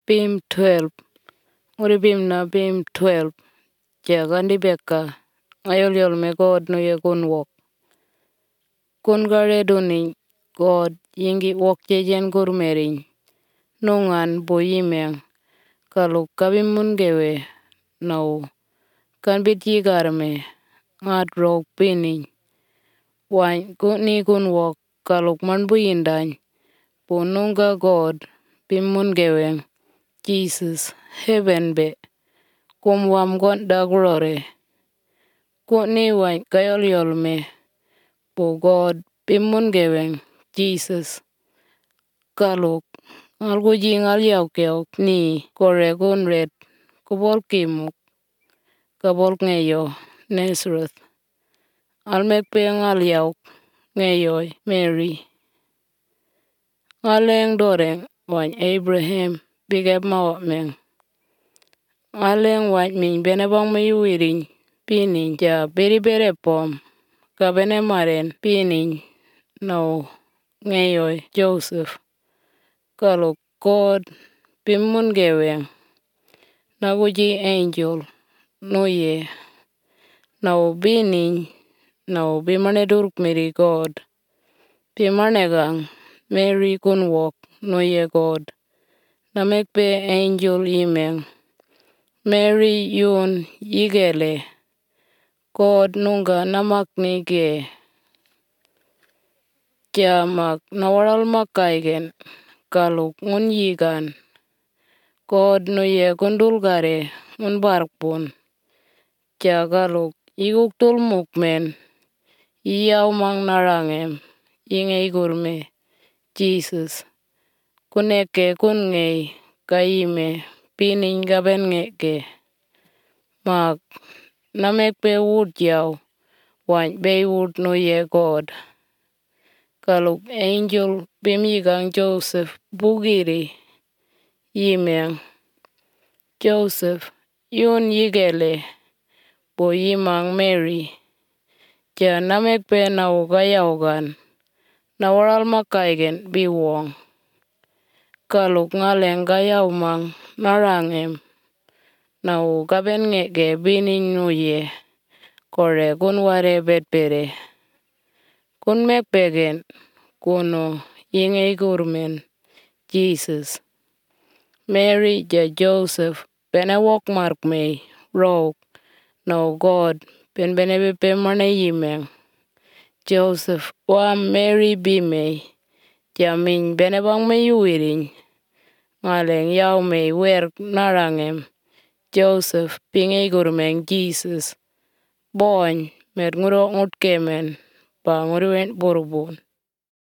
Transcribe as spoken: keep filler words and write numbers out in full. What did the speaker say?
pim twelve. Uri pim na pim twelve. Jagandi beka. Ayol yol me God no ye kun wok. Kun gare duni God yingi wok jejen gurmering. Nungan bo yimeng. Kaluk kabim mun gewe. Nau. Kan bit yigarme. Ngat rok pining. Wan kun ni kun wok. Kaluk man bu yindany. Pununga God. Pimun geweng. Jesus. Heaven be. Kum wam gon dagurore. Kuni wan kayol yol me. Po God. Pimun geweng. Jesus. Kaluk. Algu jingal yaw keok ni. Kore kun red. Kubol kimuk. Kabol ngayo. Nazareth. Almek pe ngal yaw. Ngayoy. Mary. Ngaleng doreng. Wan Abraham. Bigep mawak meng. Ngaleng wan min benebang mayuwiring. Pining ja beri bere pom. Kabene maren. Pining. No. Ngayoy. Joseph. Kaluk God. Pimun geweng. Naguji angel. Noye. Nau bining. Nau bimane duruk miri God. Bimane gang. Mary kun wok. Noye God. Namek pe angel yimeng. Mary yun yigele. God nunga namak nige. Jamak nawaral makaigen. Kaluk ngun yigan. God noye kundul gare. Ngun barkpun. Jagaluk iguk tul mukmen. Iyaw mang narangem. Ingay gurme. Jesus. Kuneke kun ngay. Kayime. Pining gaben ngeke. Mak. Namek pe wud yaw. Wan be wud no ye God. Kaluk angel bimigang Joseph. Bugiri. Yimeng. Joseph. Yun yigele. Bo yimang Mary. Ja namek pe na ugayaw gan. Nawaral makaigen biwong. Kaluk ngaleng gayaw mang narangem. Nau gaben ngeke bining nuye. Kore kun ware betbere. Kun mekpegen. Kuno ingay gurmen. Jesus. Mary ja Joseph. Bene wok mark may. Rok. No God. Ben bene bepe mane yimeng. Joseph. Wam Mary bimay. Jamin bene bang mayuwiring. Ngaleng yaw may wer narangem. Joseph. Pingay gurmeng Jesus. Bony. Met nguro ngut kemen. Pa nguro wen burubun.